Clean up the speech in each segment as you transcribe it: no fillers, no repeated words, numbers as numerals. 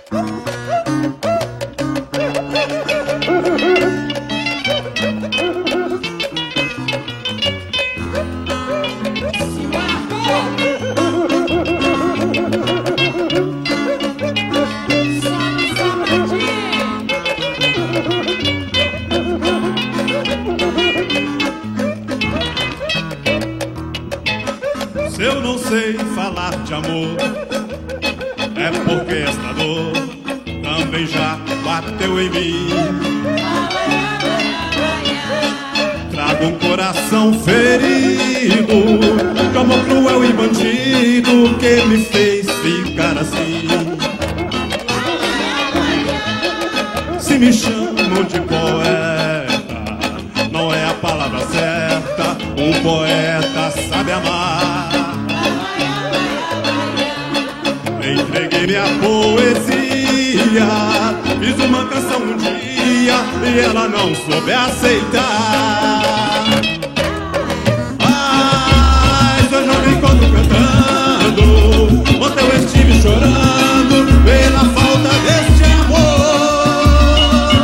Se eu não sei falar de amor, é porque esta dor também já bateu em mim. Trago um coração ferido, de amor cruel e bandido que me fez ficar assim. Se me chamam de poeta, não é a palavra certa. Um poeta sabe amar. Entreguei minha poesia, fiz uma canção um dia e ela não soube aceitar. Mas hoje eu me encontro cantando, ontem eu estive chorando pela falta deste amor.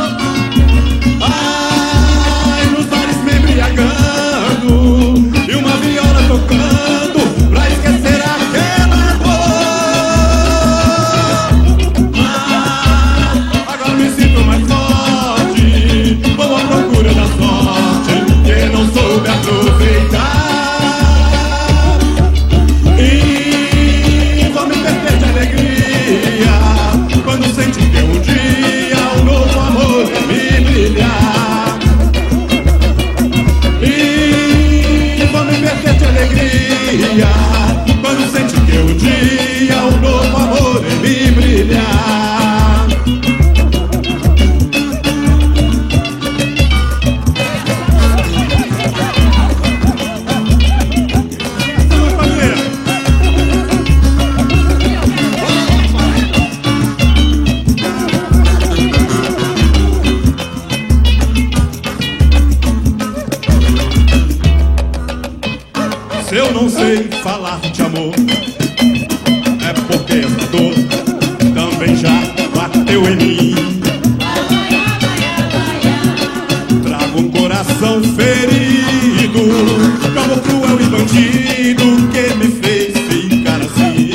Ai, nos bares me embriagando e uma viola tocando pra esquecer aquela dor. Me sinto mais forte, vou à procura da sorte que não soube aproveitar. E vou me perder de alegria quando senti que um dia um novo amor me brilhar. E vou me perder de alegria quando senti que um dia um novo amor me brilhar. Se eu não sei falar de amor, é porque essa dor também já bateu em mim. Trago um coração ferido, de amor cruel e bandido que me fez ficar assim.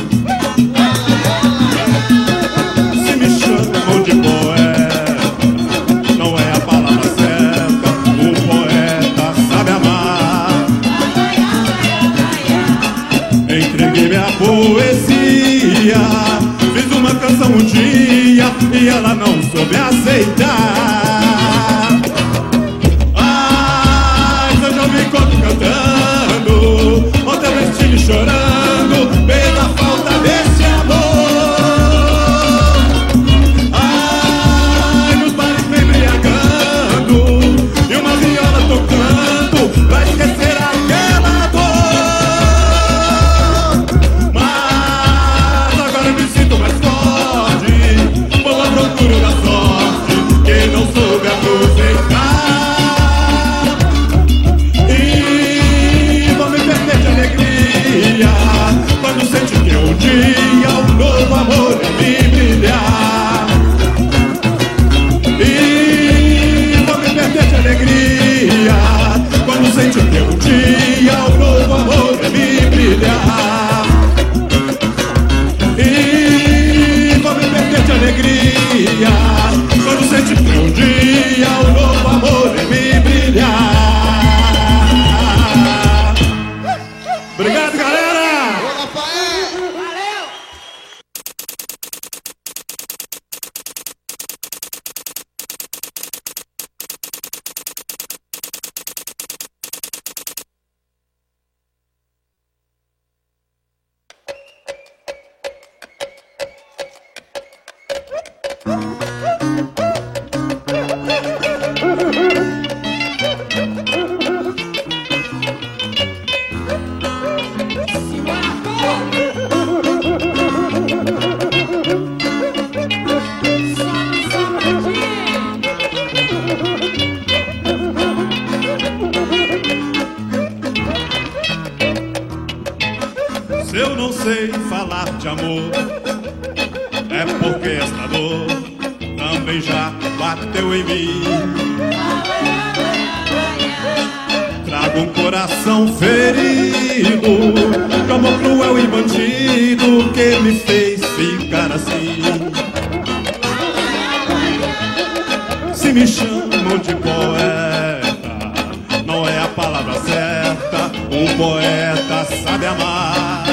Se me chamam de poeta, não é a palavra certa. Um poeta sabe amar. Entreguei minha poesia, fiz uma canção um dia e ela não soube aceitar. Mas hoje eu me encontro cantando, ontem eu estive chorando pela falta desse amor. Ai, nos bares me embriagando e uma viola tocando pra esquecer aquela dor. Mas agora eu me sinto mais forte, vou à procura da sorte que não soube aproveitar. E vou me perder de alegria quando senti que um dia um novo amor ia me brilhar. E vou me perder de alegria quando senti que um dia um novo amor ia me brilhar. E vou me perder de alegria quando senti que um dia um novo amor ia me brilhar. Obrigado, galera! Valeu! Se eu não sei falar de amor, É porque esta dor também já bateu em mim. Trago um coração ferido, de amor cruel e bandido que me fez ficar assim. Se me chamam de poeta, não é a palavra certa. Um poeta sabe amar.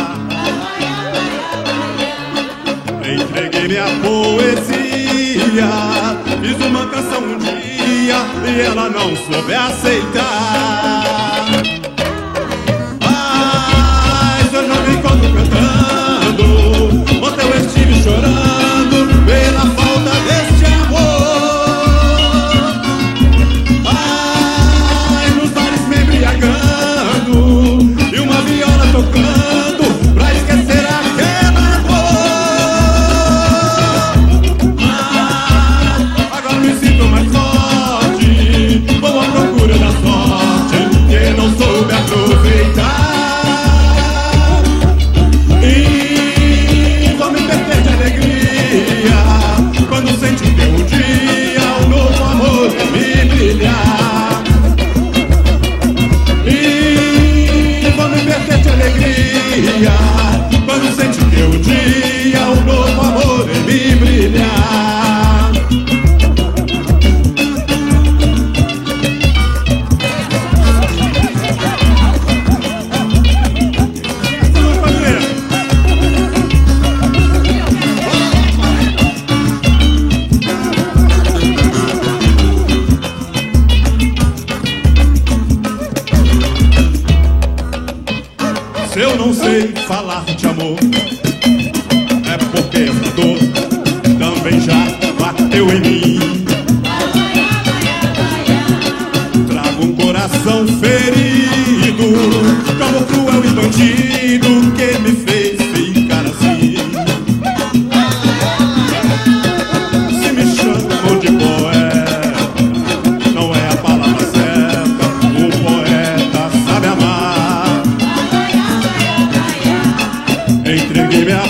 Entreguei minha poesia, fiz uma canção um dia e ela não soube aceitar. Mas eu já me encontro cantando, ontem eu estive chorando pela falta deste amor. Ai, nos bares me embriagando e uma viola tocando pra esquecer aquela dor. Mas agora me sinto mais forte, vou à procura da sorte que não soube aproveitar. E vou me perder de alegria quando senti que um dia um novo amor me brilhar. E vou me perder de alegria quando senti que um dia um novo amor me brilhar. Se eu não sei falar de amor, é porque essa dor também já bateu em mim. Trago um coração ferido, de amor cruel e bandido que me fez ficar assim. Se me chamam de poeta, não é a palavra certa. Um poeta sabe amar. Entreguei minha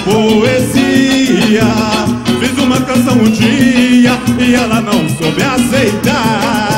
poesia, fiz uma canção um dia e ela não soube aceitar.